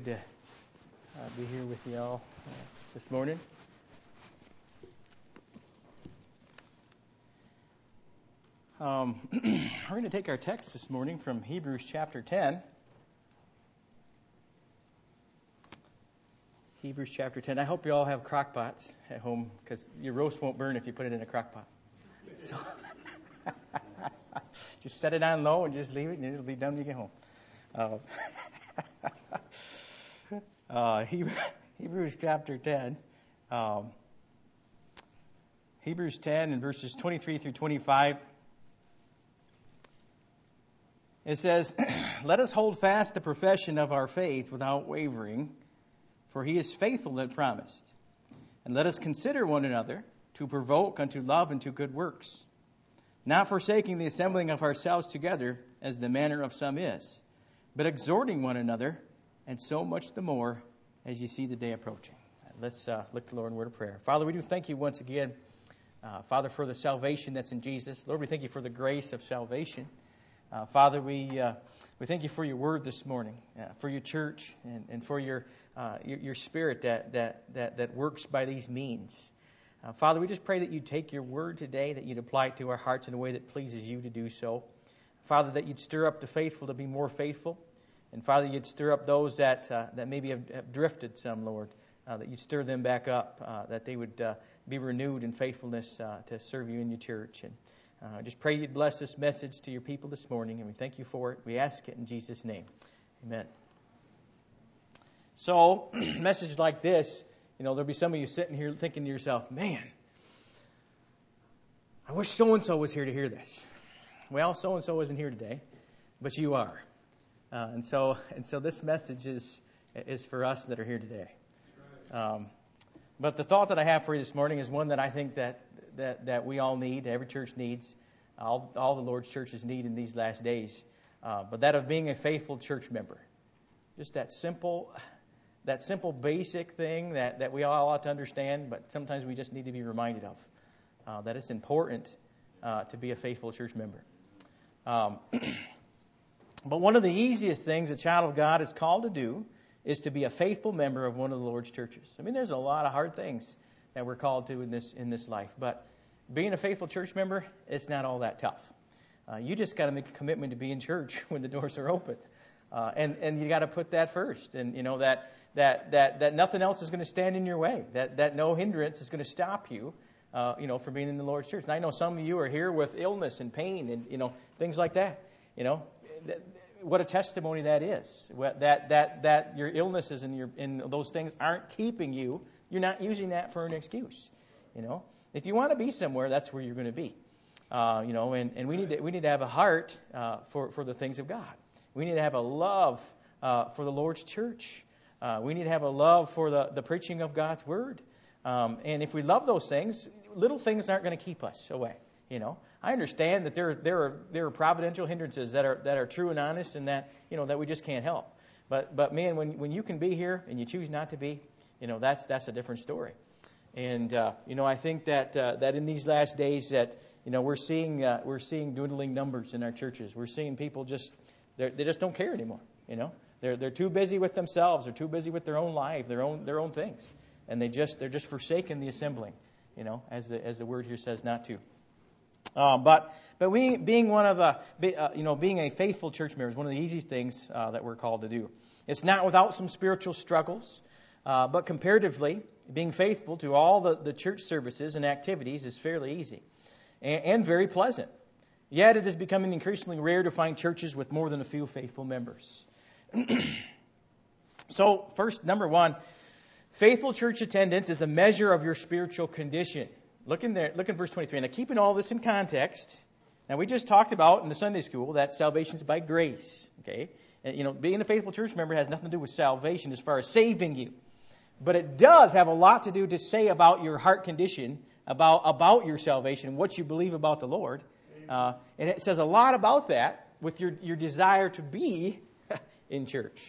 Good to be here with you all this morning. We're going to take our text this morning from Hebrews chapter 10. Hebrews chapter 10. I hope you all have crock pots at home because your roast won't burn if you put it in a crock pot. So just set it on low and just leave it and it'll be done when you get home. Hebrews chapter 10. Hebrews 10 and verses 23 through 25. It says, "Let us hold fast the profession of our faith without wavering, for he is faithful that promised. And let us consider one another to provoke unto love and to good works, not forsaking the assembling of ourselves together, as the manner of some is, but exhorting one another, and so much the more as you see the day approaching." Let's look to the Lord in word of prayer. Father, we do thank you once again, Father, for the salvation that's in Jesus. Lord, we thank you for the grace of salvation. Father, we thank you for your word this morning, for your church, and for your spirit that works by these means. Father, we just pray that you'd take your word today, that you'd apply it to our hearts in a way that pleases you to do so. Father, that you'd stir up the faithful to be more faithful. And Father, you'd stir up those that maybe have drifted some, Lord, that you'd stir them back up, that they would be renewed in faithfulness to serve you in your church. And I just pray you'd bless this message to your people this morning, and we thank you for it. We ask it in Jesus' name. Amen. So, messages like this, there'll be some of you sitting here thinking to yourself, man, I wish so-and-so was here to hear this. Well, so-and-so isn't here today, but you are. And so this message is for us that are here today. But the thought that I have for you this morning is one that I think that we all need, every church needs, all the Lord's churches need in these last days. But that of being a faithful church member. Just that simple basic thing that we all ought to understand, but sometimes we just need to be reminded of. That it's important to be a faithful church member. But one of the easiest things a child of God is called to do is to be a faithful member of one of the Lord's churches. I mean, there's a lot of hard things that we're called to in this life, but being a faithful church member, it's not all that tough. You just got to make a commitment to be in church when the doors are open, and you got to put that first, and that nothing else is going to stand in your way, that no hindrance is going to stop you, from being in the Lord's church. And I know some of you are here with illness and pain and things like that. What a testimony that is. That your illnesses and those things aren't keeping you. You're not using that for an excuse. If you want to be somewhere, that's where you're going to be. And we need to have a heart for the things of God. We need to have a love for the Lord's church. We need to have a love for the preaching of God's word. And if we love those things, little things aren't going to keep us away. I understand that there are providential hindrances that are true and honest, and that we just can't help. But man, when you can be here and you choose not to be, that's a different story. And I think that in these last days that we're seeing dwindling numbers in our churches. We're seeing people they just don't care anymore. They're too busy with themselves. They're too busy with their own life, their own things, and they're just forsaken the assembling. As the word here says not to. But we being being a faithful church member is one of the easiest things that we're called to do. It's not without some spiritual struggles, but comparatively, being faithful to all the church services and activities is fairly easy and very pleasant. Yet it is becoming increasingly rare to find churches with more than a few faithful members. So first, number one, faithful church attendance is a measure of your spiritual condition. Look in verse 23. Now, keeping all this in context, now we just talked about in the Sunday school that salvation is by grace. Okay, and, being a faithful church member has nothing to do with salvation as far as saving you, but it does have a lot to do to say about your heart condition, about your salvation, what you believe about the Lord, and it says a lot about that with your desire to be in church.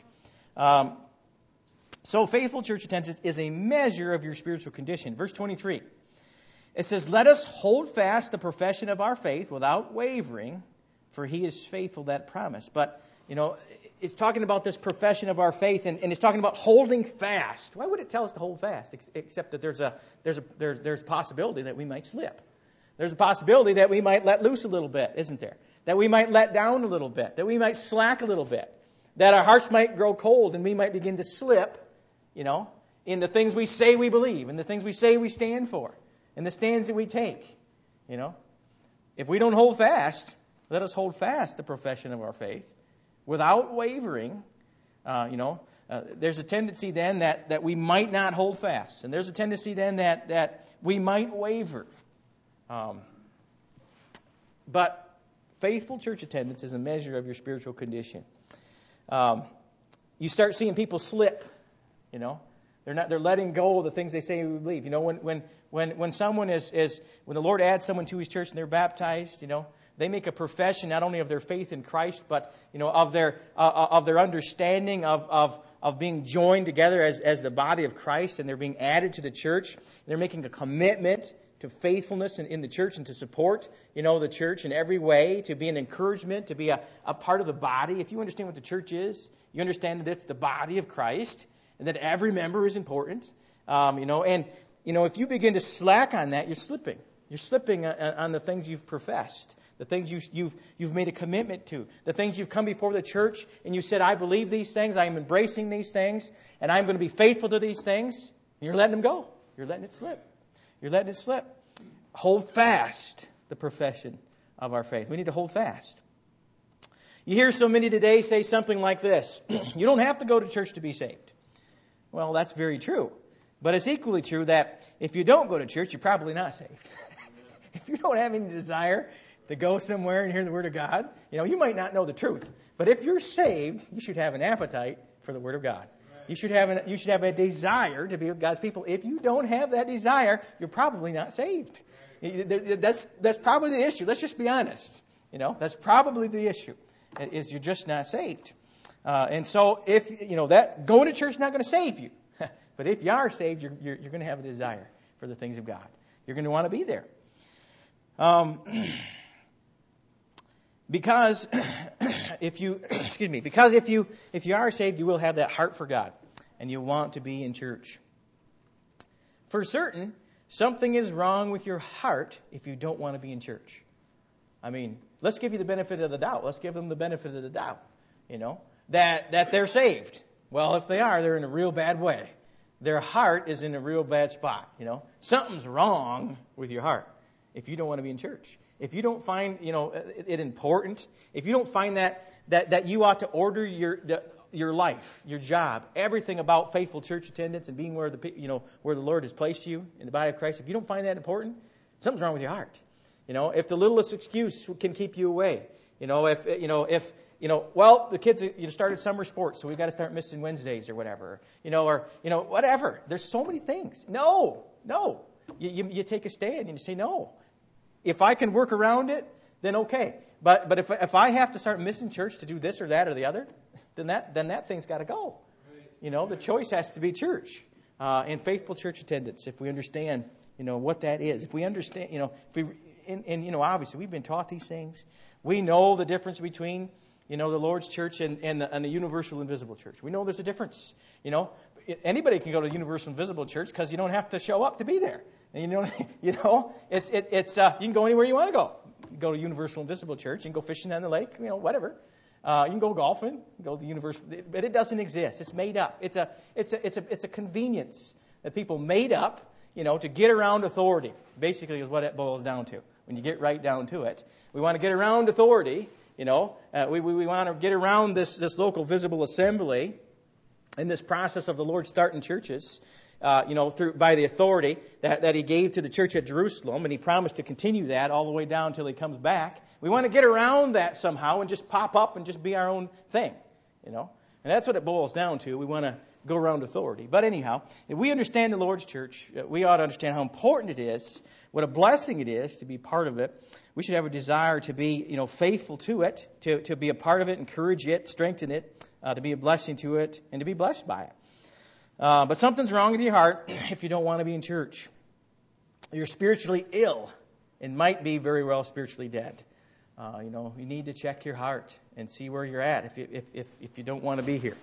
So, faithful church attendance is a measure of your spiritual condition. Verse 23. It says, "Let us hold fast the profession of our faith without wavering, for he is faithful that promise." But it's talking about this profession of our faith, and it's talking about holding fast. Why would it tell us to hold fast, except that there's a possibility that we might slip? There's a possibility that we might let loose a little bit, isn't there? That we might let down a little bit, that we might slack a little bit, that our hearts might grow cold and we might begin to slip, in the things we say we believe, and the things we say we stand for, and the stands that we take, If we don't hold fast, let us hold fast the profession of our faith without wavering. There's a tendency then that we might not hold fast. And there's a tendency then that we might waver. But faithful church attendance is a measure of your spiritual condition. You start seeing people slip, They're letting go of the things they say we believe. When someone when the Lord adds someone to His church and they're baptized, they make a profession not only of their faith in Christ, but of their understanding of being joined together as the body of Christ, and they're being added to the church. They're making a commitment to faithfulness in the church and to support the church in every way, to be an encouragement, to be a part of the body. If you understand what the church is, you understand that it's the body of Christ and that every member is important. If you begin to slack on that, you're slipping. You're slipping on the things you've professed, the things you've made a commitment to, the things you've come before the church and you said, I believe these things, I am embracing these things, and I'm going to be faithful to these things. And you're letting them go. You're letting it slip. You're letting it slip. Hold fast the profession of our faith. We need to hold fast. You hear so many today say something like this: you don't have to go to church to be saved. Well, that's very true. But it's equally true that if you don't go to church, you're probably not saved. If you don't have any desire to go somewhere and hear the Word of God, you might not know the truth. But if you're saved, you should have an appetite for the Word of God. You should have a desire to be with God's people. If you don't have that desire, you're probably not saved. That's probably the issue. Let's just be honest. That's probably the issue. Is you're just not saved. And so if that going to church is not going to save you. But if you are saved, you're going to have a desire for the things of God. You're going to want to be there. Because if you are saved, you will have that heart for God, and you'll want to be in church. For certain, something is wrong with your heart if you don't want to be in church. Let's give you the benefit of the doubt. Let's give them the benefit of the doubt. That they're saved. Well, if they are, they're in a real bad way. Their heart is in a real bad spot. Something's wrong with your heart if you don't want to be in church. If you don't find it important, if you don't find that you ought to order your life, your job, everything about faithful church attendance and being where the Lord has placed you in the body of Christ, if you don't find that important, something's wrong with your heart. If the littlest excuse can keep you away, well, the kids started summer sports, so we've got to start missing Wednesdays or whatever, whatever. There's so many things. No. You take a stand and you say no. If I can work around it, then okay. But if I have to start missing church to do this or that or the other, then that thing's got to go. The choice has to be church and faithful church attendance. If we understand, what that is, if we understand, obviously we've been taught these things. We know the difference between the Lord's church and the universal invisible church. We know there's a difference. Anybody can go to universal invisible church because you don't have to show up to be there. And you can go anywhere you want to go. You go to universal invisible church, you can go fishing on the lake, whatever. You can go golfing, go to the universal, but it doesn't exist. It's made up. It's a convenience that people made up, to get around authority. Basically, is what it boils down to. When you get right down to it, we want to get around authority. We want to get around this local visible assembly in this process of the Lord starting churches. By the authority that He gave to the church at Jerusalem, and He promised to continue that all the way down until He comes back. We want to get around that somehow and just pop up and just be our own thing, And that's what it boils down to. We want to go around authority. But anyhow, if we understand the Lord's church, we ought to understand how important it is, what a blessing it is to be part of it. We should have a desire to be, faithful to it, to be a part of it, encourage it, strengthen it, to be a blessing to it, and to be blessed by it. But something's wrong with your heart if you don't want to be in church. You're spiritually ill and might be very well spiritually dead. You need to check your heart and see where you're at if you don't want to be here.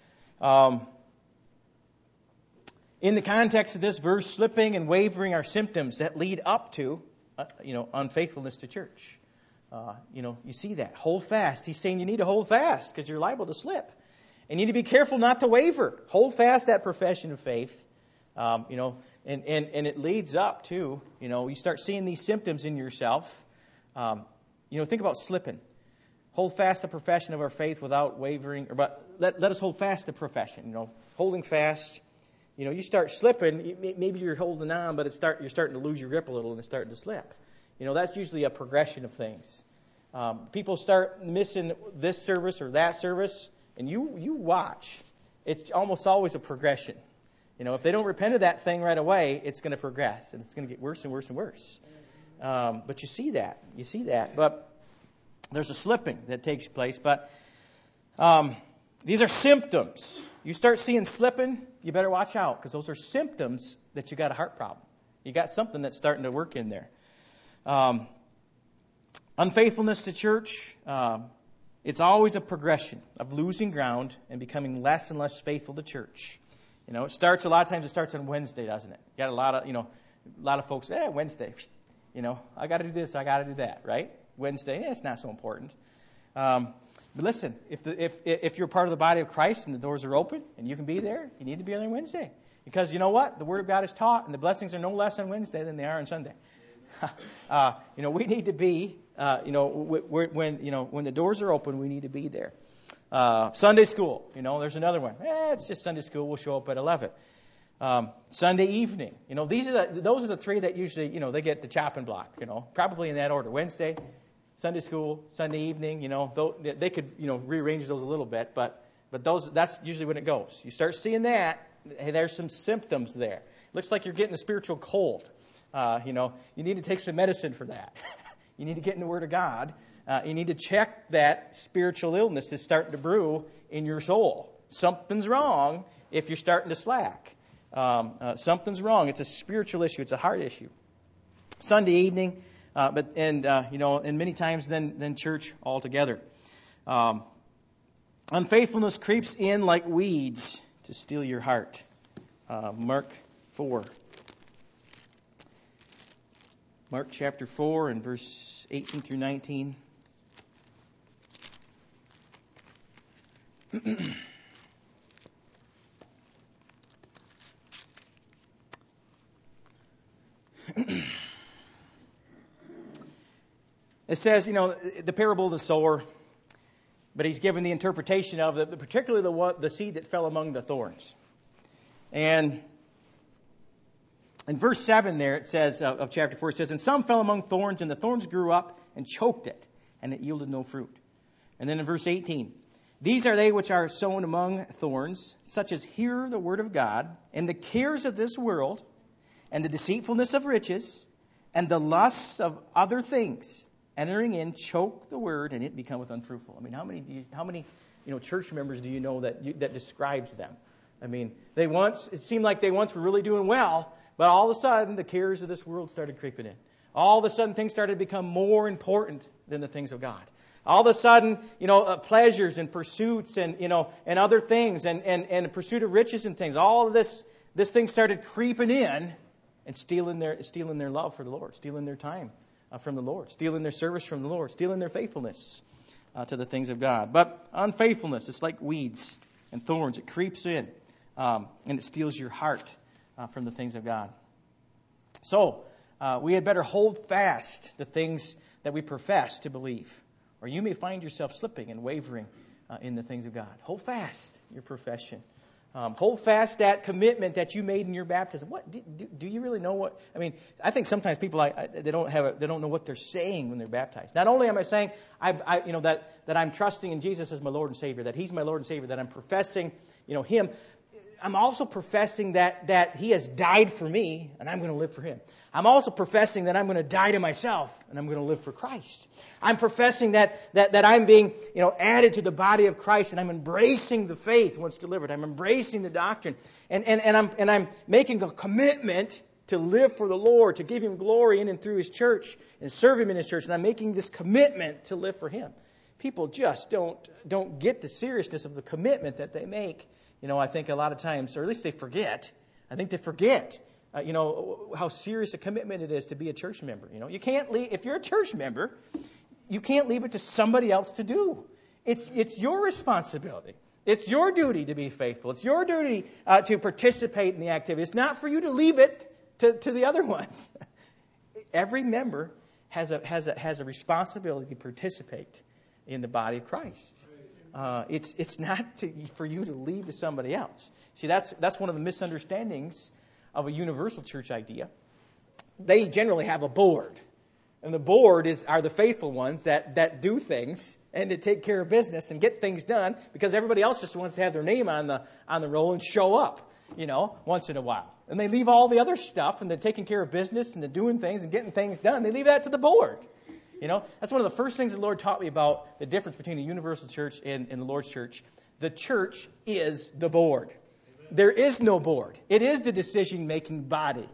In the context of this verse, slipping and wavering are symptoms that lead up to, unfaithfulness to church. You see that. Hold fast. He's saying you need to hold fast because you're liable to slip. And you need to be careful not to waver. Hold fast that profession of faith. And it leads up to, you start seeing these symptoms in yourself. Think about slipping. Hold fast the profession of our faith without wavering. But let us hold fast the profession. Holding fast. You start slipping. Maybe you're holding on, but you're starting to lose your grip a little and it's starting to slip. That's usually a progression of things. People start missing this service or that service, and you watch. It's almost always a progression. If they don't repent of that thing right away, it's going to progress, and it's going to get worse and worse and worse. But you see that. But there's a slipping that takes place. But these are symptoms. You start seeing slipping, you better watch out, because those are symptoms that you got a heart problem. You got something that's starting to work in there. Unfaithfulness to church, it's always a progression of losing ground and becoming less and less faithful to church. It starts a lot of times. It starts on Wednesday, doesn't it? You got a lot of folks. Wednesday. I got to do this. I got to do that. Right? Wednesday. It's not so important. But listen, if you're part of the body of Christ and the doors are open and you can be there, you need to be there on Wednesday, because you know what? The Word of God is taught, and the blessings are no less on Wednesday than they are on Sunday. We need to be. When the doors are open, we need to be there. Sunday school, there's another one. It's just Sunday school. We'll show up at 11. Sunday evening, those are the three that usually, they get the chopping block, probably in that order. Wednesday, Sunday school, Sunday evening, they could, rearrange those a little bit, but that's usually when it goes. You start seeing that, hey, there's some symptoms there. Looks like you're getting a spiritual cold. You need to take some medicine for that. You need to get in the Word of God. You need to check that spiritual illness is starting to brew in your soul. Something's wrong if you're starting to slack. Something's wrong. It's a spiritual issue. It's a heart issue. Sunday evening, and many times then church altogether. Unfaithfulness creeps in like weeds to steal your heart. Mark 4. Mark chapter 4 and verse 18 through 19. It says, the parable of the sower, but he's given the interpretation of it, particularly the seed that fell among the thorns. And in verse 7 there, it says, of chapter 4, it says, and some fell among thorns, and the thorns grew up and choked it, and it yielded no fruit. And then in verse 18, these are they which are sown among thorns, such as hear the word of God, and the cares of this world, and the deceitfulness of riches, and the lusts of other things, entering in, choke the word, and it becometh unfruitful. I mean, how many church members do you know that describes them? I mean, it seemed like they once were really doing well, but all of a sudden, the cares of this world started creeping in. All of a sudden, things started to become more important than the things of God. All of a sudden, pleasures and pursuits and other things and the pursuit of riches and things. All of this thing started creeping in and stealing their love for the Lord, stealing their time from the Lord, stealing their service from the Lord, stealing their faithfulness to the things of God. But unfaithfulness, it's like weeds and thorns. It creeps in and it steals your heart from the things of God. So we had better hold fast the things that we profess to believe, or you may find yourself slipping and wavering in the things of God. Hold fast your profession. Hold fast that commitment that you made in your baptism. What do you really know what? I mean, I think sometimes people they don't know what they're saying when they're baptized. Not only am I saying that I'm trusting in Jesus as my Lord and Savior, that He's my Lord and Savior, that I'm professing Him. I'm also professing that He has died for me and I'm going to live for Him. I'm also professing that I'm going to die to myself and I'm going to live for Christ. I'm professing that I'm being added to the body of Christ, and I'm embracing the faith once delivered. I'm embracing the doctrine, and I'm making a commitment to live for the Lord, to give Him glory in and through His church and serve Him in His church, and I'm making this commitment to live for Him. People just don't get the seriousness of the commitment that they make. I think a lot of times, or at least they forget. I think they forget, how serious a commitment it is to be a church member. You can't leave, if you're a church member, you can't leave it to somebody else to do. It's your responsibility. It's your duty to be faithful. It's your duty to participate in the activity. It's not for you to leave it to the other ones. Every member has a responsibility to participate in the body of Christ. It's not for you to leave to somebody else. See, that's one of the misunderstandings of a universal church idea. They generally have a board. And the board are the faithful ones that do things and to take care of business and get things done, because everybody else just wants to have their name on the roll and show up, once in a while. And they leave all the other stuff, and they're taking care of business and they're doing things and getting things done. They leave that to the board. That's one of the first things the Lord taught me about the difference between the universal church and the Lord's church. The church is the board. There is no board. It is the decision-making body.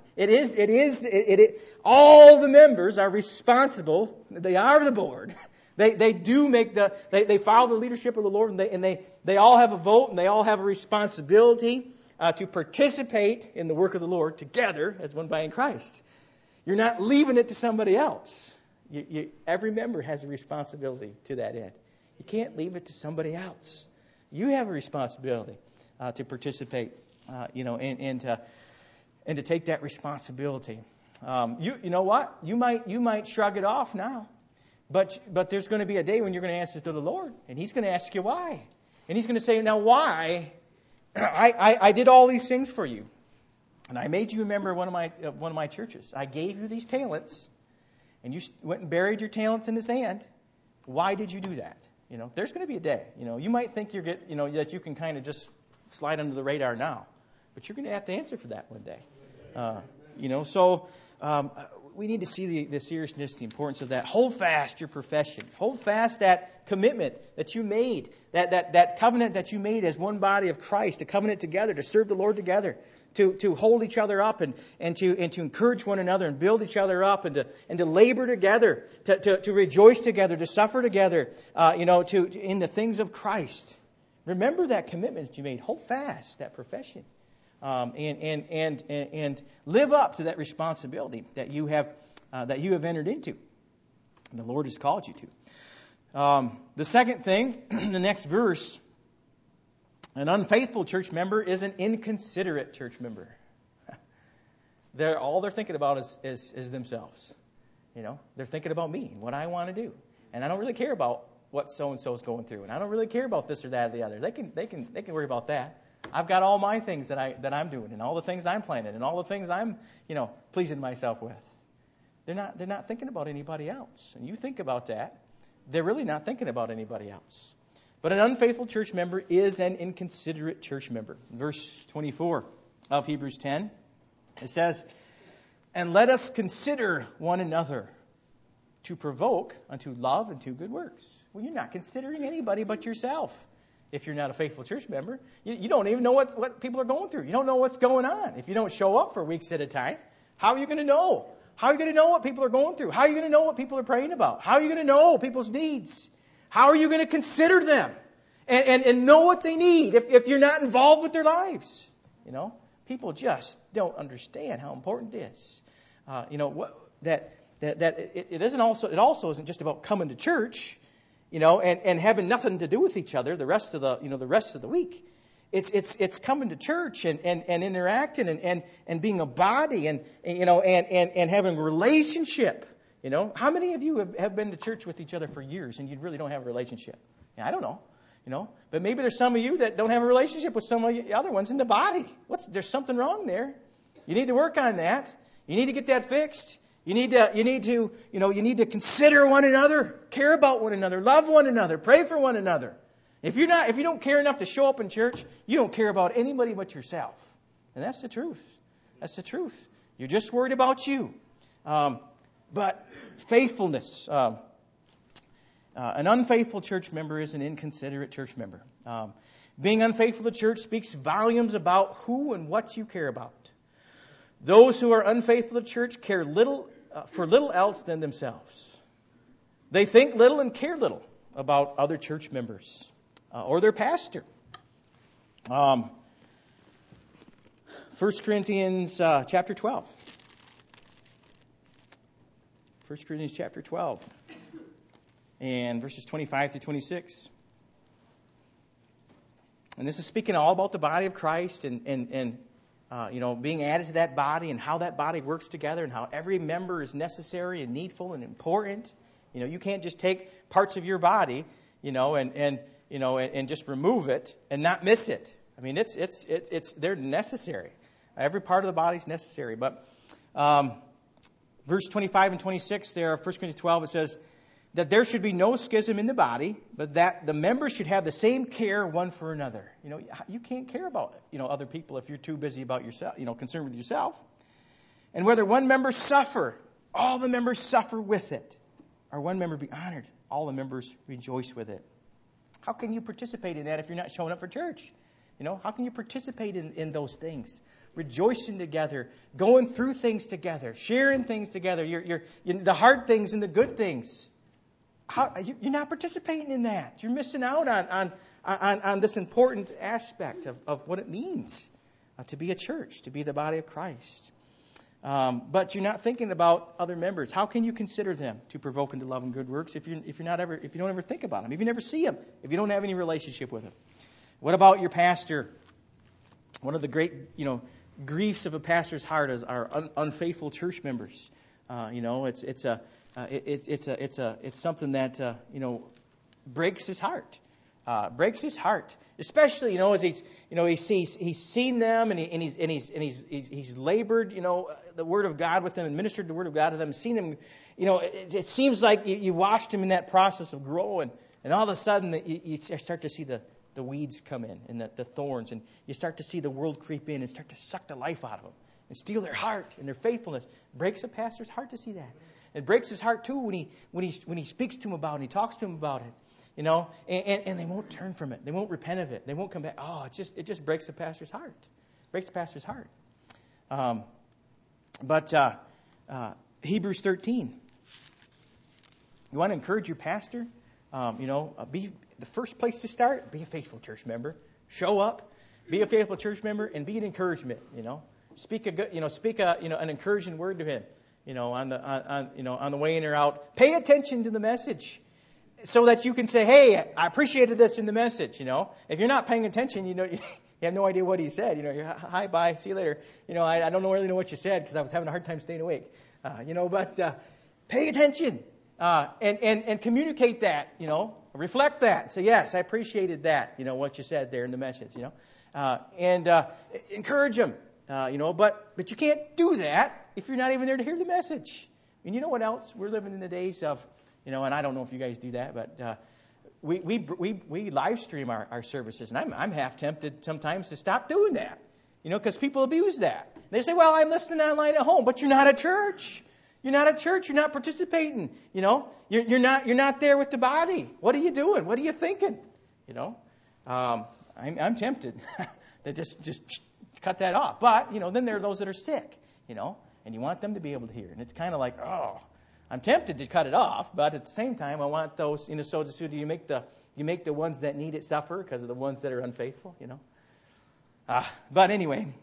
All the members are responsible. They are the board. They do make they follow the leadership of the Lord, and they all have a vote, and they all have a responsibility to participate in the work of the Lord together as one body in Christ. You're not leaving it to somebody else. Every member has a responsibility to that end. You can't leave it to somebody else. You have a responsibility to participate, and to take that responsibility. You know what? You might shrug it off now, but there's going to be a day when you're going to answer to the Lord, and He's going to ask you why, and He's going to say, now why? I did all these things for you, and I made you a member of one of my churches. I gave you these talents, and you went and buried your talents in the sand. Why did you do that? There's going to be a day. You might think that you can kind of just slide under the radar now, but you're going to have to answer for that one day. So we need to see the seriousness, the importance of that. Hold fast your profession. Hold fast that commitment that you made, that covenant that you made as one body of Christ, a covenant together to serve the Lord together, to hold each other up and to encourage one another and build each other up and to labor together, to rejoice together, to suffer together, in the things of Christ. Remember that commitment that you made. Hold fast that profession. And live up to that responsibility that you have entered into, and the Lord has called you to. The second thing, the next verse, an unfaithful church member is an inconsiderate church member. All they're thinking about is themselves. They're thinking about me and what I want to do, and I don't really care about what so and so is going through, and I don't really care about this or that or the other. They can worry about that. I've got all my things that I'm doing, and all the things I'm planning, and all the things I'm, pleasing myself with. They're not thinking about anybody else. And you think about that, they're really not thinking about anybody else. But an unfaithful church member is an inconsiderate church member. Verse 24 of Hebrews 10, it says, "And let us consider one another to provoke unto love and to good works." Well, you're not considering anybody but yourself. If you're not a faithful church member, you don't even know what people are going through. You don't know what's going on. If you don't show up for weeks at a time, how are you going to know? How are you going to know what people are going through? How are you going to know what people are praying about? How are you going to know people's needs? How are you going to consider them and know what they need if you're not involved with their lives? People just don't understand how important it is. It also isn't just about coming to church, and having nothing to do with each other the rest of the week. It's coming to church and interacting and being a body and having a relationship. How many of you have been to church with each other for years and you really don't have a relationship? I don't know. But maybe there's some of you that don't have a relationship with some of the other ones in the body. There's something wrong there. You need to work on that. You need to get that fixed. You need to consider one another, care about one another, love one another, pray for one another. If you don't care enough to show up in church, you don't care about anybody but yourself. And that's the truth. That's the truth. You're just worried about you. But faithfulness. An unfaithful church member is an inconsiderate church member. Being unfaithful to church speaks volumes about who and what you care about. Those who are unfaithful to church care little for little else than themselves. They think little and care little about other church members or their pastor. 1 Corinthians chapter 12. 1 Corinthians chapter 12 and verses 25 through 26. And this is speaking all about the body of Christ and being added to that body and how that body works together and how every member is necessary and needful and important. You can't just take parts of your body, and just remove it and not miss it. I mean, they're necessary. Every part of the body is necessary. But verse 25 and 26 there of 1 Corinthians 12, it says that there should be no schism in the body, but that the members should have the same care one for another. You can't care about other people if you're too busy about yourself, concerned with yourself. And whether one member suffer, all the members suffer with it. Or one member be honored, all the members rejoice with it. How can you participate in that if you're not showing up for church? How can you participate in those things? Rejoicing together, going through things together, sharing things together, you're the hard things and the good things. You're not participating in that. You're missing out on this important aspect of what it means to be a church, to be the body of Christ. But you're not thinking about other members. How can you consider them to provoke into love and good works if you don't ever think about them, if you never see them, if you don't have any relationship with them? What about your pastor? One of the great griefs of a pastor's heart is our unfaithful church members. It's something that breaks his heart. Especially as he's seen them and he's labored the word of God with them and ministered the word of God to them, seen them. It seems like you watched him in that process of growing, and all of a sudden you start to see the weeds come in and the thorns, and you start to see the world creep in and start to suck the life out of them and steal their heart and their faithfulness. It breaks a pastor's heart to see that. It breaks his heart too when he speaks to him about it and he talks to him about it. And they won't turn from it. They won't repent of it. They won't come back. Oh, it just breaks the pastor's heart. Breaks the pastor's heart. But Hebrews 13. You want to encourage your pastor? Be the first place to start. Be a faithful church member. Show up. Be a faithful church member and be an encouragement. Speak an encouraging word to him. On the way in or out. Pay attention to the message, so that you can say, "Hey, I appreciated this in the message." If you're not paying attention, you have no idea what he said. You're hi, bye, see you later. I don't really know what you said because I was having a hard time staying awake. But pay attention and communicate that. Reflect that. Say, yes, I appreciated that. What you said there in the message. And encourage them. But you can't do that if you're not even there to hear the message. And you know what else? We're living in the days of, and I don't know if you guys do that, but we live stream our services, and I'm half tempted sometimes to stop doing that, because people abuse that. They say, "Well, I'm listening online at home," but you're not at church. You're not at church. You're not participating. You're not there with the body. What are you doing? What are you thinking? I'm tempted to just cut that off. But then there are those that are sick. And you want them to be able to hear. And it's kind of like, I'm tempted to cut it off, but at the same time, I want those, so do you make the ones that need it suffer because of the ones that are unfaithful, But anyway,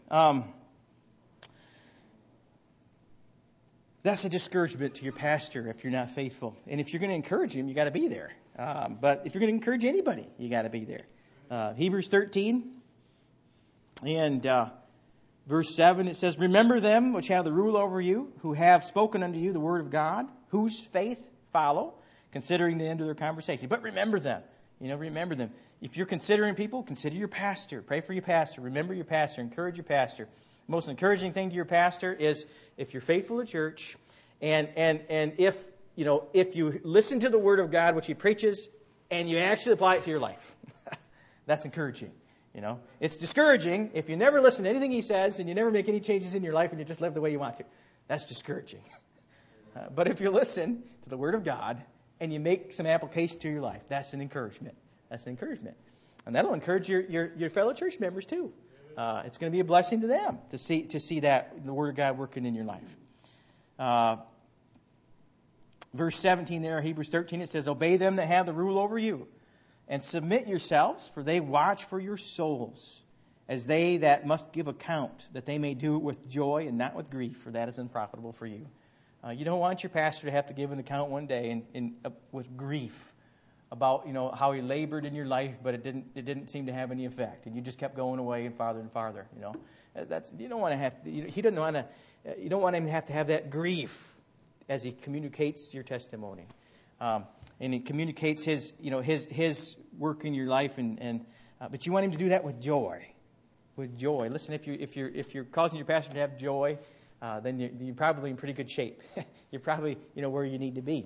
that's a discouragement to your pastor if you're not faithful. And if you're going to encourage him, you got to be there. But if you're going to encourage anybody, you got to be there. Hebrews 13 and verse 7, it says, "Remember them which have the rule over you, who have spoken unto you the word of God, whose faith follow, considering the end of their conversation." But remember them. Remember them. If you're considering people, consider your pastor. Pray for your pastor. Remember your pastor. Encourage your pastor. The most encouraging thing to your pastor is if you're faithful to church, and if you listen to the word of God, which he preaches, and you actually apply it to your life. That's encouraging. It's discouraging if you never listen to anything he says and you never make any changes in your life and you just live the way you want to. That's discouraging. But if you listen to the Word of God and you make some application to your life, that's an encouragement. That's an encouragement. And that'll encourage your fellow church members too. It's going to be a blessing to them to see that the Word of God working in your life. Verse 17 there, Hebrews 13, it says, "Obey them that have the rule over you, and submit yourselves, for they watch for your souls, as they that must give account, that they may do it with joy and not with grief, for that is unprofitable for you." You don't want your pastor to have to give an account one day with grief about how he labored in your life, but it didn't seem to have any effect, and you just kept going away and farther. You don't want to have. He doesn't want to. You don't want him to have that grief as he communicates your testimony, and he communicates his work in your life, but you want him to do that with joy. With joy. Listen, if you're causing your pastor to have joy, then you're probably in pretty good shape. You're probably where you need to be.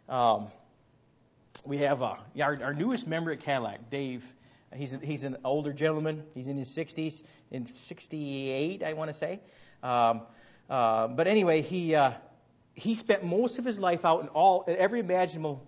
We have our newest member at Cadillac, Dave. He's an older gentleman. He's in his 60s, in 68, I want to say. But anyway, he spent most of his life out in every imaginable,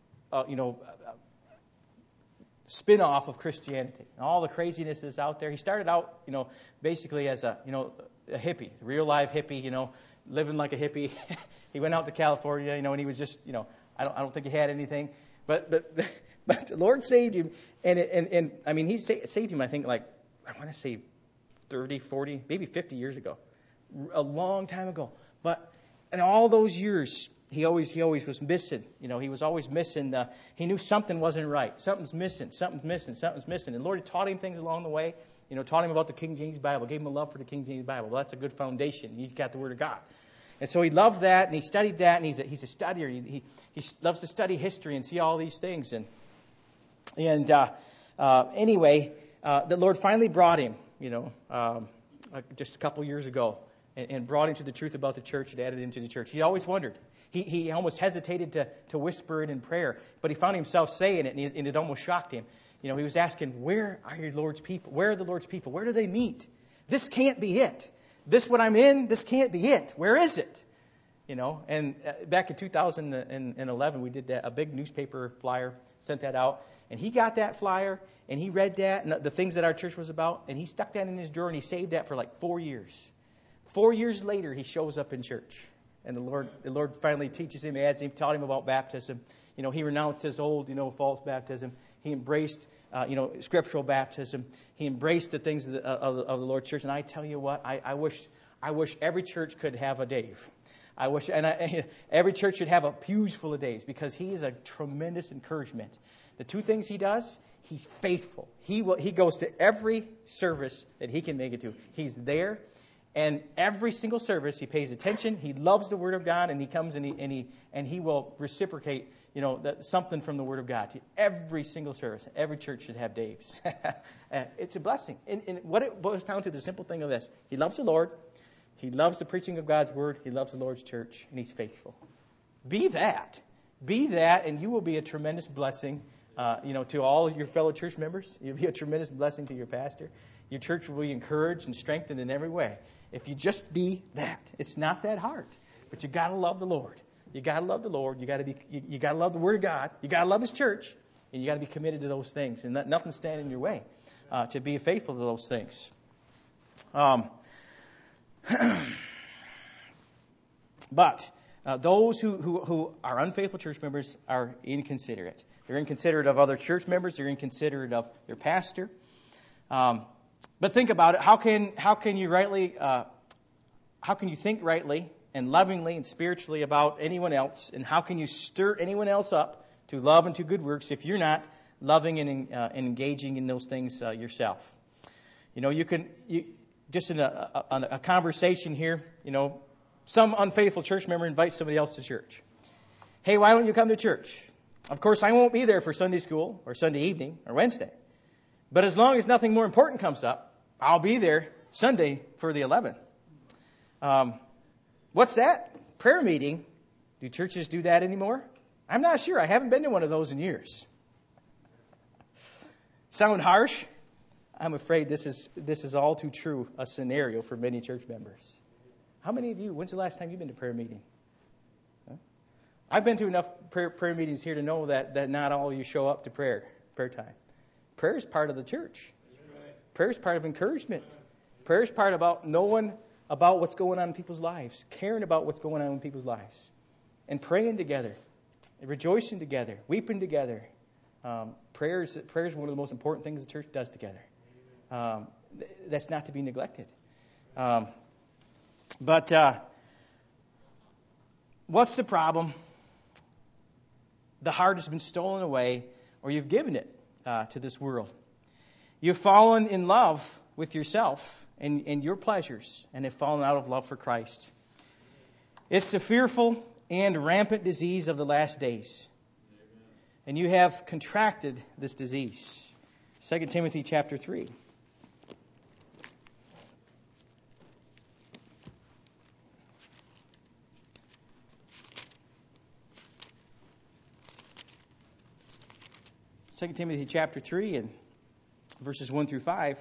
spin-off of Christianity. And all the craziness that's out there. He started out, basically as a hippie, real live hippie, living like a hippie. He went out to California, and he was just, I don't think he had anything. But the Lord saved him, and I mean, he saved him, I think, like, I want to say 30, 40, maybe 50 years ago. A long time ago. But in all those years, he always was missing. He was always missing. He knew something wasn't right. Something's missing. And the Lord had taught him things along the way. Taught him about the King James Bible. Gave him a love for the King James Bible. Well, that's a good foundation. He's got the Word of God. And so he loved that, and he studied that, and he's a studier. He loves to study history and see all these things. Anyway, the Lord finally brought him, just a couple years ago, and brought him to the truth about the church and added him to the church. He always wondered. He almost hesitated to whisper it in prayer, but he found himself saying it, and it almost shocked him. He was asking, "Where are your Lord's people? Where are the Lord's people? Where do they meet? This can't be it. This what I'm in, this can't be it. Where is it?" And back in 2011, we did that, a big newspaper flyer, sent that out. And he got that flyer, and he read that, and the things that our church was about, and he stuck that in his drawer, and he saved that for like 4 years. 4 years later, he shows up in church. And the Lord finally teaches him, adds him, taught him about baptism. He renounced his old, false baptism. He embraced, scriptural baptism. He embraced the things of the Lord's church. And I tell you what, I wish every church could have a Dave. Every church should have a pews full of Daves, because he is a tremendous encouragement. The two things he does, he's faithful. He goes to every service that he can make it to. He's there, and every single service he pays attention. He loves the Word of God, and he comes and he will reciprocate, something from the Word of God to every single service. Every church should have Daves. It's a blessing. And what it boils down to, the simple thing of this: he loves the Lord. He loves the preaching of God's Word. He loves the Lord's church, and he's faithful. Be that, and you will be a tremendous blessing, to all of your fellow church members. You'll be a tremendous blessing to your pastor. Your church will be encouraged and strengthened in every way. If you just be that, it's not that hard. But you got to love the Lord. You got to love the Lord. You got to love the Word of God. You got to love His church, and you got to be committed to those things, and nothing stand in your way to be faithful to those things. But those who are unfaithful church members are inconsiderate. They're inconsiderate of other church members. They're inconsiderate of their pastor. But think about it. How can you think rightly and lovingly and spiritually about anyone else? And how can you stir anyone else up to love and to good works if you're not loving and engaging in those things yourself? Just in a conversation here, some unfaithful church member invites somebody else to church. Hey, why don't you come to church? Of course, I won't be there for Sunday school or Sunday evening or Wednesday. But as long as nothing more important comes up, I'll be there Sunday for the 11. What's that? Prayer meeting. Do churches do that anymore? I'm not sure. I haven't been to one of those in years. Sound harsh? I'm afraid this is all too true a scenario for many church members. How many of you, when's the last time you've been to prayer meeting? Huh? I've been to enough prayer meetings here to know that not all of you show up to prayer time. Prayer is part of the church. Prayer is part of encouragement. Prayer is part about knowing about what's going on in people's lives, caring about what's going on in people's lives, and praying together, rejoicing together, weeping together. Prayer is one of the most important things the church does together. That's not to be neglected. But what's the problem? The heart has been stolen away, or you've given it to this world. You've fallen in love with yourself and your pleasures, and have fallen out of love for Christ. It's the fearful and rampant disease of the last days. And you have contracted this disease. 2 Timothy chapter 3. Second Timothy chapter 3 and verses 1 through 5.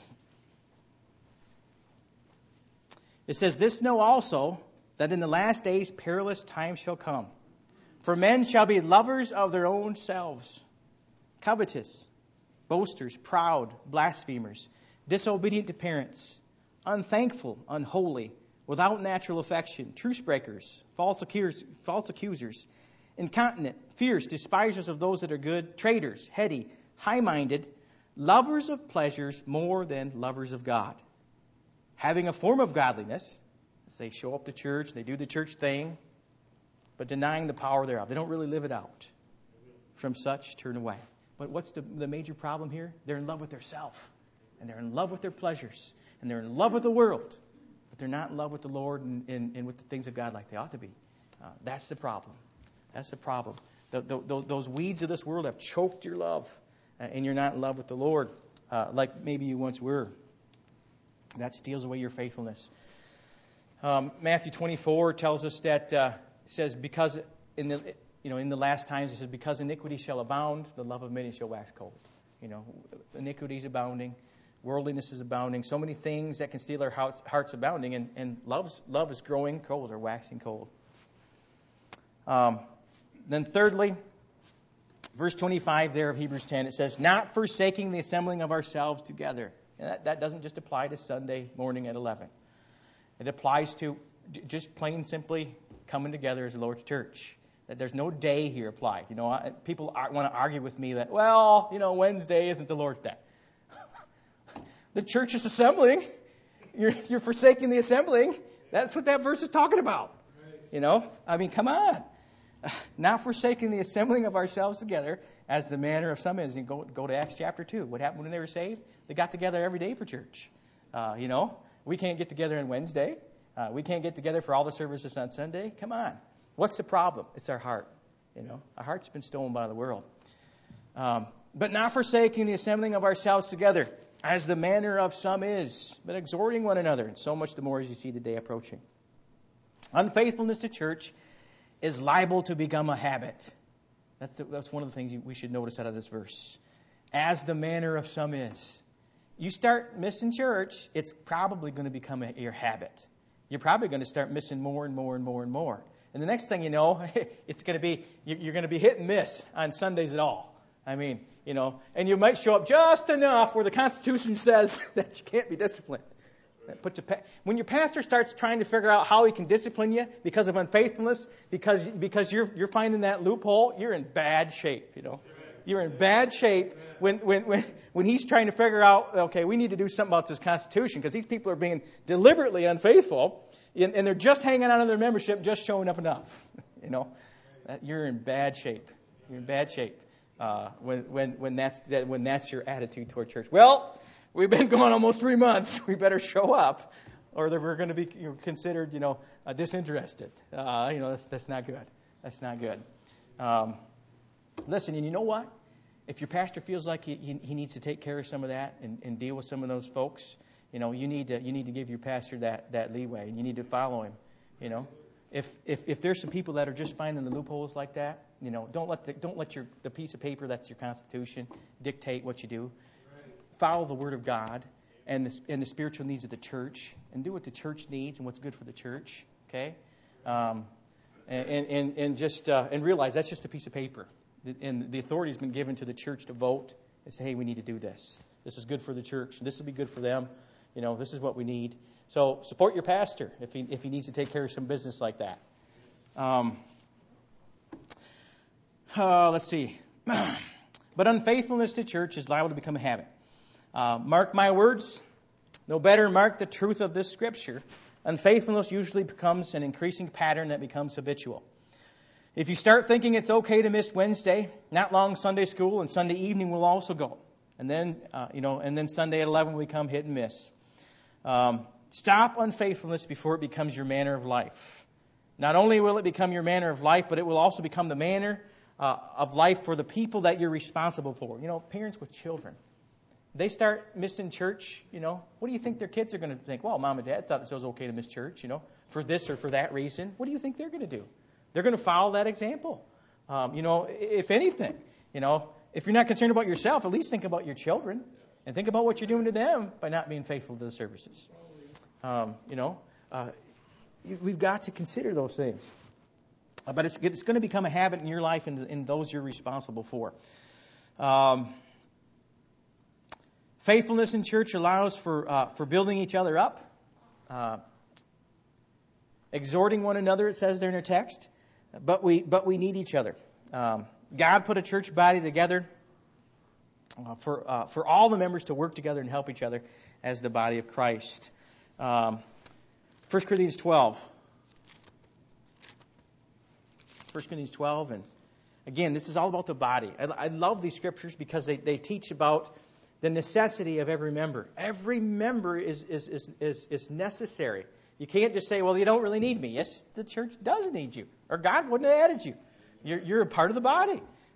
It says, "This know also, that in the last days perilous times shall come. For men shall be lovers of their own selves, covetous, boasters, proud, blasphemers, disobedient to parents, unthankful, unholy, without natural affection, truce breakers, false accusers, incontinent, fierce, despisers of those that are good, traitors, heady, high-minded, lovers of pleasures more than lovers of God, having a form of godliness." They show up to church, they do the church thing, but denying the power thereof. They don't really live it out. From such, turn away. But what's the major problem here? They're in love with themselves, and they're in love with their pleasures, and they're in love with the world, but they're not in love with the Lord and with the things of God like they ought to be. That's the problem. That's the problem. Those weeds of this world have choked your love, and you're not in love with the Lord like maybe you once were. That steals away your faithfulness. Matthew 24 tells us that says because in the last times it says because iniquity shall abound, the love of many shall wax cold. Iniquity is abounding, worldliness is abounding, so many things that can steal our hearts abounding, and love is growing cold or waxing cold. Then thirdly, verse 25 there of Hebrews 10, it says, "Not forsaking the assembling of ourselves together." And that doesn't just apply to Sunday morning at 11. It applies to just plain simply coming together as the Lord's church. That there's no day here applied. People want to argue with me that, Wednesday isn't the Lord's day. The church is assembling. You're forsaking the assembling. That's what that verse is talking about. Come on. Not forsaking the assembling of ourselves together, as the manner of some is. And go to Acts chapter 2. What happened when they were saved? They got together every day for church. We can't get together on Wednesday. We can't get together for all the services on Sunday. Come on. What's the problem? It's our heart. Our heart's been stolen by the world. But not forsaking the assembling of ourselves together, as the manner of some is, but exhorting one another, and so much the more as you see the day approaching. Unfaithfulness to church is liable to become a habit. That's one of the things we should notice out of this verse. As the manner of some is. You start missing church, it's probably going to become your habit. You're probably going to start missing more and more and more and more. And the next thing you know, it's going to be, you're going to be hit and miss on Sundays at all. And you might show up just enough where the Constitution says that you can't be disciplined. When your pastor starts trying to figure out how he can discipline you because of unfaithfulness, because you're finding that loophole, you're in bad shape, You're in bad shape when he's trying to figure out, okay, we need to do something about this Constitution because these people are being deliberately unfaithful and they're just hanging on to their membership, just showing up enough. You're in bad shape. You're in bad shape when that's your attitude toward church. Well, we've been going almost 3 months. We better show up, or we're going to be considered, disinterested. That's not good. That's not good. Listen, and you know what? If your pastor feels like he needs to take care of some of that and deal with some of those folks, you need to give your pastor that leeway, and you need to follow him. If there's some people that are just finding the loopholes like that, don't let the piece of paper that's your Constitution dictate what you do. Follow the Word of God and the spiritual needs of the church, and do what the church needs and what's good for the church. Okay, and realize that's just a piece of paper. And the authority has been given to the church to vote and say, hey, we need to do this. This is good for the church. This will be good for them. This is what we need. So support your pastor if he needs to take care of some business like that. Let's see. But unfaithfulness to church is liable to become a habit. Mark my words. No better mark the truth of this scripture. Unfaithfulness usually becomes an increasing pattern that becomes habitual. If you start thinking it's okay to miss Wednesday, not long Sunday school and Sunday evening will also go. And then, and then Sunday at 11 will become hit and miss. Stop unfaithfulness before it becomes your manner of life. Not only will it become your manner of life, but it will also become the manner of life for the people that you're responsible for. Parents with children. They start missing church, what do you think their kids are going to think? Well, mom and dad thought it was okay to miss church, for this or for that reason. What do you think they're going to do? They're going to follow that example. If anything, if you're not concerned about yourself, at least think about your children and think about what you're doing to them by not being faithful to the services. We've got to consider those things. But it's going to become a habit in your life and in those you're responsible for. Faithfulness in church allows for building each other up, exhorting one another. It says there in our text, but we need each other. God put a church body together for all the members to work together and help each other as the body of Christ. 1 Corinthians 12. 1 Corinthians 12, and again, this is all about the body. I love these scriptures because they teach about the necessity of every member. Every member is necessary. You can't just say, well, you don't really need me. Yes, the church does need you, or God wouldn't have added you. You're a part of the body.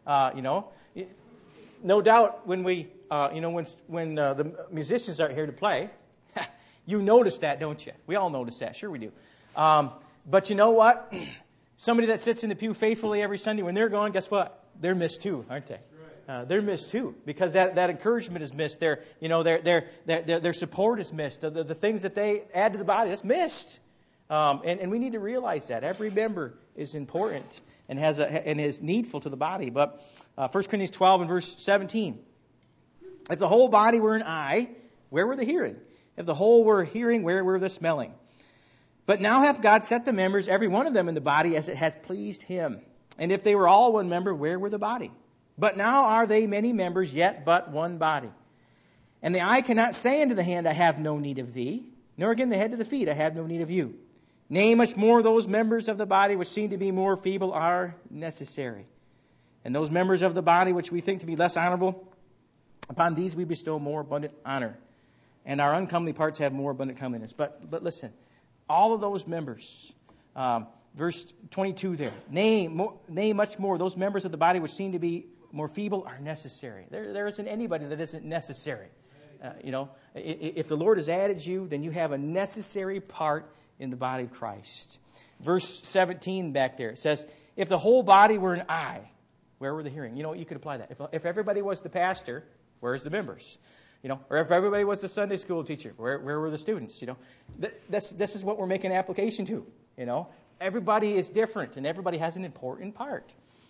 No doubt when when the musicians aren't here to play, you notice that, don't you? We all notice that. Sure we do. But you know what? Somebody that sits in the pew faithfully every Sunday, when they're gone, guess what? They're missed too, aren't they? They're missed too, because that encouragement is missed. Their support is missed. The things that they add to the body, that's missed. And we need to realize that every member is important and is needful to the body. But 1 Corinthians 12 and verse 17, if the whole body were an eye, where were the hearing? If the whole were hearing, where were the smelling? But now hath God set the members, every one of them in the body, as it hath pleased him. And if they were all one member, where were the body? But now are they many members, yet but one body. And the eye cannot say unto the hand, I have no need of thee, nor again the head to the feet, I have no need of you. Nay, much more those members of the body which seem to be more feeble are necessary. And those members of the body which we think to be less honorable, upon these we bestow more abundant honor. And our uncomely parts have more abundant comeliness. But listen, all of those members, verse 22 there, nay, much more those members of the body which seem to be more feeble are necessary. There isn't anybody that isn't necessary. If the Lord has added you, then you have a necessary part in the body of Christ. Verse 17 back there, it says, if the whole body were an eye, where were the hearing? You could apply that. If everybody was the pastor, where's the members? Or if everybody was the Sunday school teacher, where were the students? This is what we're making an application to. Everybody is different, and everybody has an important part.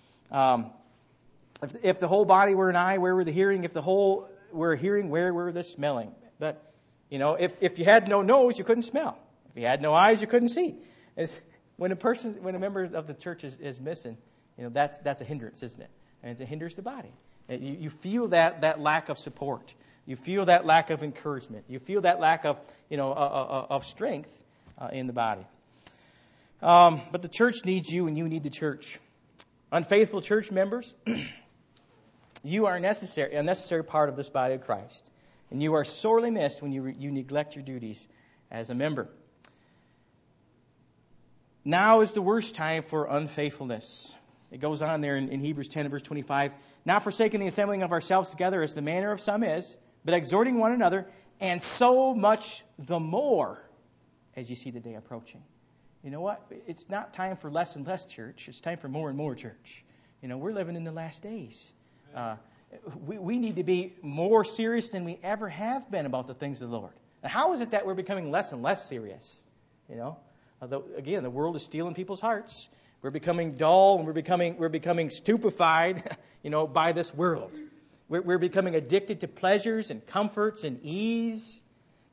If the whole body were an eye, where were the hearing? If the whole were hearing, where were the smelling? But, if you had no nose, you couldn't smell. If you had no eyes, you couldn't see. When a member of the church is missing, that's a hindrance, isn't it? And it hinders the body. You feel that lack of support. You feel that lack of encouragement. You feel that lack of strength in the body. But the church needs you, and you need the church. Unfaithful church members, you are a necessary part of this body of Christ. And you are sorely missed when you neglect your duties as a member. Now is the worst time for unfaithfulness. It goes on there in Hebrews 10 verse 25. Not forsaking the assembling of ourselves together as the manner of some is, but exhorting one another, and so much the more as you see the day approaching. You know what? It's not time for less and less church. It's time for more and more church. We're living in the last days. We need to be more serious than we ever have been about the things of the Lord. Now, how is it that we're becoming less and less serious? Again, the world is stealing people's hearts. We're becoming dull, and we're becoming stupefied, by this world. We're becoming addicted to pleasures and comforts and ease.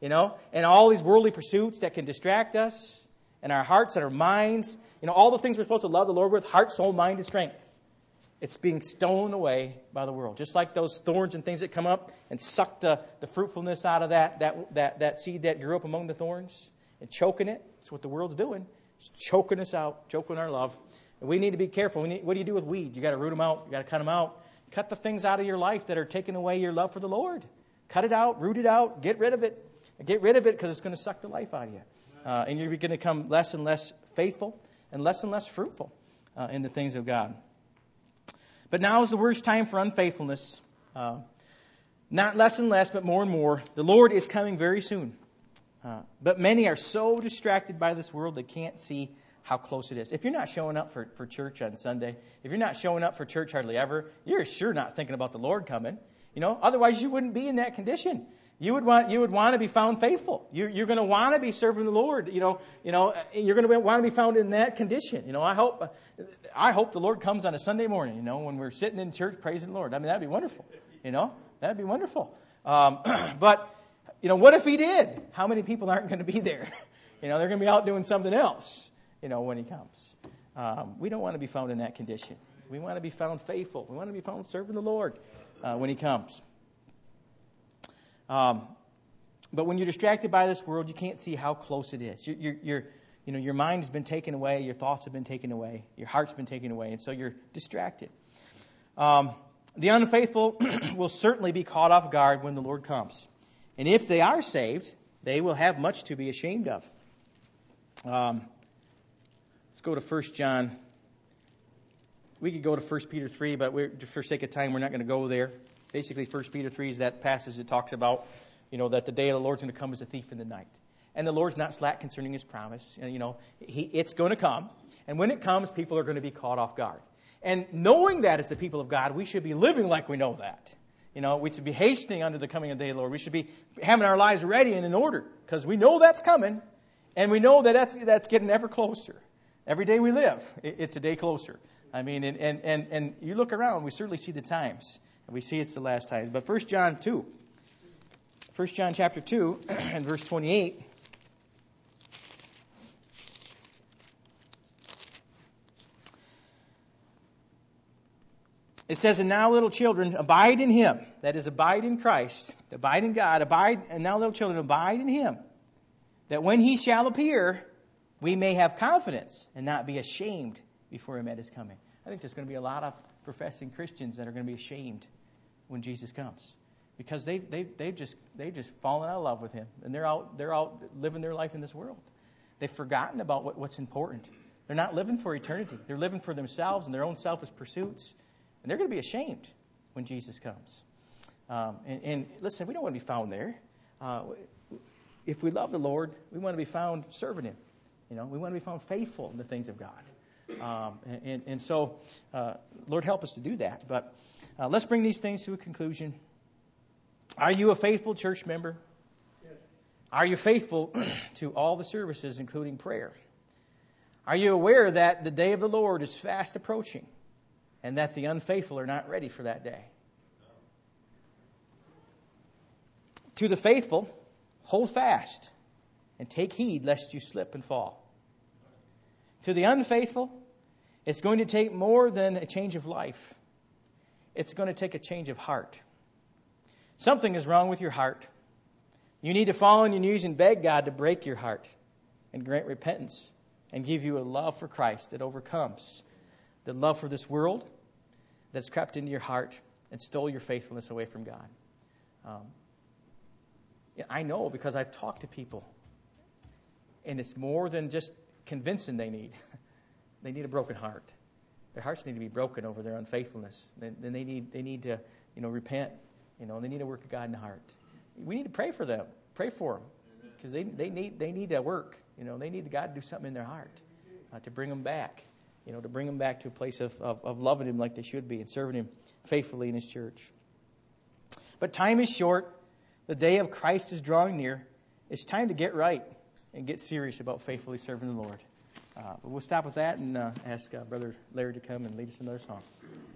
and all these worldly pursuits that can distract us, and our hearts and our minds, all the things we're supposed to love the Lord with, heart, soul, mind, and strength. It's being stolen away by the world. Just like those thorns and things that come up and suck the fruitfulness out of that seed that grew up among the thorns and choking it. That's what the world's doing. It's choking us out, choking our love. And we need to be careful. What do you do with weeds? You got to root them out. You got to cut them out. Cut the things out of your life that are taking away your love for the Lord. Cut it out, root it out, get rid of it. Get rid of it because it's going to suck the life out of you. And you're going to become less and less faithful and less fruitful in the things of God. But now is the worst time for unfaithfulness. Not less and less, but more and more. The Lord is coming very soon. But many are so distracted by this world they can't see how close it is. If you're not showing up for church on Sunday, if you're not showing up for church hardly ever, you're sure not thinking about the Lord coming. Otherwise you wouldn't be in that condition. You would want to be found faithful. You're going to want to be serving the Lord. You're going to want to be found in that condition. I hope the Lord comes on a Sunday morning. When we're sitting in church praising the Lord. I mean, that'd be wonderful. That'd be wonderful. But what if He did? How many people aren't going to be there? They're going to be out doing something else. When He comes, we don't want to be found in that condition. We want to be found faithful. We want to be found serving the Lord when He comes. But when you're distracted by this world, you can't see how close it is. Your mind's been taken away, your thoughts have been taken away, your heart's been taken away, and so you're distracted. The unfaithful will certainly be caught off guard when the Lord comes. And if they are saved, they will have much to be ashamed of. Let's go to 1 John. We could go to 1 Peter 3, but for sake of time, we're not going to go there. Basically, 1 Peter 3 is that passage that talks about, that the day of the Lord's going to come as a thief in the night. And the Lord's not slack concerning His promise. It's going to come. And when it comes, people are going to be caught off guard. And knowing that as the people of God, we should be living like we know that. We should be hastening unto the coming of the day of the Lord. We should be having our lives ready and in order because we know that's coming. And we know that that's getting ever closer. Every day we live, it's a day closer. I mean, and you look around, we certainly see the times. And we see it's the last times. But 1 John chapter 2 and verse 28. It says, and now little children, abide in Him. That is, abide in Christ. Abide in God. And now little children, abide in Him. That when He shall appear, we may have confidence and not be ashamed before Him at His coming. I think there's going to be a lot of professing Christians that are going to be ashamed when Jesus comes, because they've just fallen out of love with Him, and they're out living their life in this world. They've forgotten about what's important. They're not living for eternity. They're living for themselves and their own selfish pursuits, and they're going to be ashamed when Jesus comes. And listen, we don't want to be found there. If we love the Lord, we want to be found serving Him. We want to be found faithful in the things of God. And so, Lord, help us to do that. But let's bring these things to a conclusion. Are you a faithful church member? Yes. Are you faithful to all the services, including prayer? Are you aware that the day of the Lord is fast approaching and that the unfaithful are not ready for that day? To the faithful, hold fast and take heed lest you slip and fall. To the unfaithful, it's going to take more than a change of life. It's going to take a change of heart. Something is wrong with your heart. You need to fall on your knees and beg God to break your heart and grant repentance and give you a love for Christ that overcomes the love for this world that's crept into your heart and stole your faithfulness away from God. I know because I've talked to people, and it's more than just convincing they need. They need a broken heart. Their hearts need to be broken over their unfaithfulness. Then they need to repent. They need to work with God in the heart. We need to pray for them. Pray for them because they need to work. They need God to do something in their heart to bring them back. To bring them back to a place of loving Him like they should be and serving Him faithfully in His church. But time is short. The day of Christ is drawing near. It's time to get right and get serious about faithfully serving the Lord. But we'll stop with that and ask Brother Larry to come and lead us in another song.